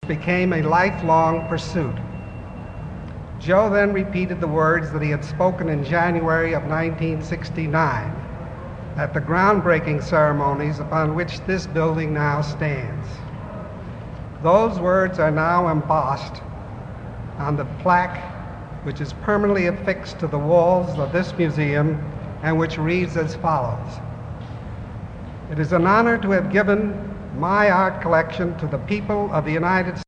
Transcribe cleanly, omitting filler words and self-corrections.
became a lifelong pursuit. Joe then repeated the words that he had spoken in January of 1969 at the groundbreaking ceremonies upon which this building now stands. Those words are now embossed on the plaque which is permanently affixed to the walls of this museum and which reads as follows: "It is an honor to have given my art collection to the people of the United States